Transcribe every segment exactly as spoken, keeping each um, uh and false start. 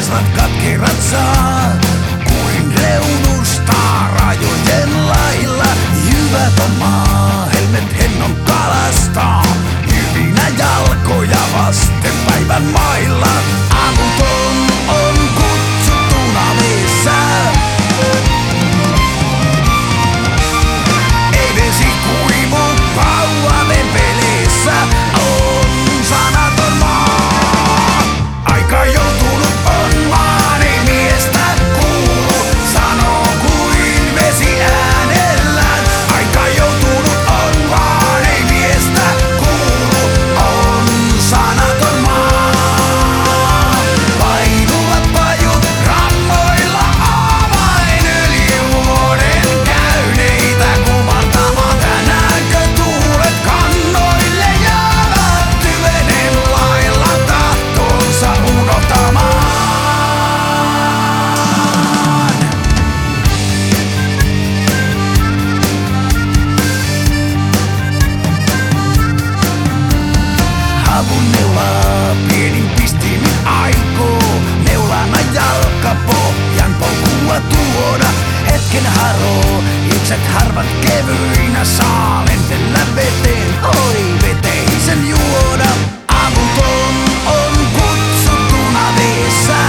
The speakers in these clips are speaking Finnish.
kasvat katkerat saa, kuin reunusta rajojen lailla. Jyvät on maa, helmet hennon kalastaa, jyvinä jalkoja vasten päivän mailla. Avuton on kutsuttuna missä, ei vesi kuivu pauhaven pelissä, on sanaton maa. Aika joutunut on maan, ei miestä kuulu, sanoo kuin vesi äänellään. Aika joutunut on maan, ei miestä kuulu, on sanaton maa. Painuvat pajut rammoilla avainöljyvuoden käyneitä kumartamaan. Tänäänkö tuulet kannoille jäävät tyvenen lailla tahtonsa unohtamaan? Havun neulaa pienin pistin aikoo, neulana jalkapohjan polkua tuoda. Hetken haroo, hiukset harvat kevyinä, saa lentellä veteen, oi veteisen juoda. Avuton on kutsuttuna veessä,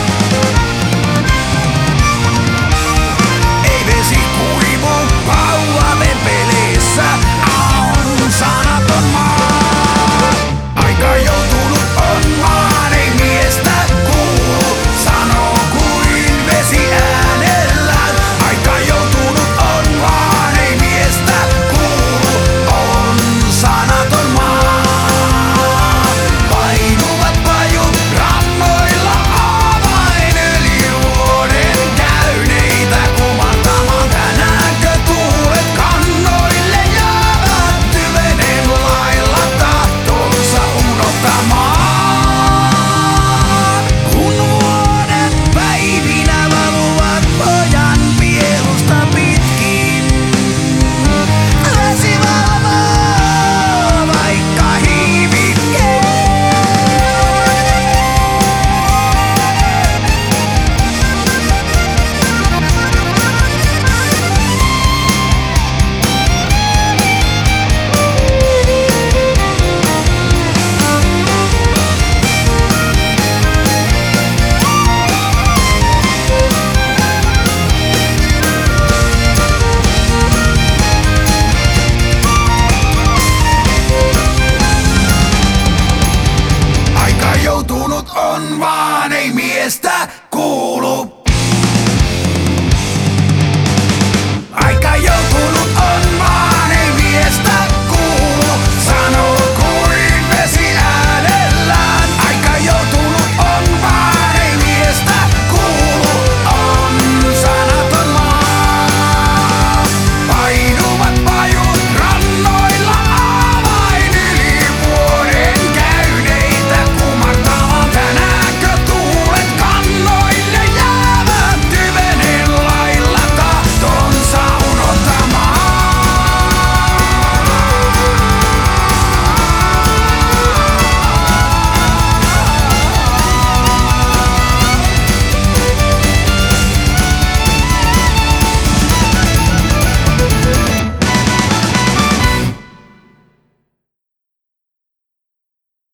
ei vesi kuivu pauhaven pelissä, on sanaton maa. Aika joutunut on maan, ei miestä kuulu, sanoo kuin vesi äänellään. Aika joutunut on maan, ei miestä kuulu, on sanaton maa. Painuvat pajut rammoilla avainöljyvuoden käyneitä kumartamaan. Tänäänkö tuulet kannoille jäävät tyvenen lailla tahtonsa unohtamaan? Kun vuodet päivinä valuvat pojan pielusta pitkin, vesi valvoo vaikka hiivikkeen. Aika joutunut on vaan, ei miestä kuulu.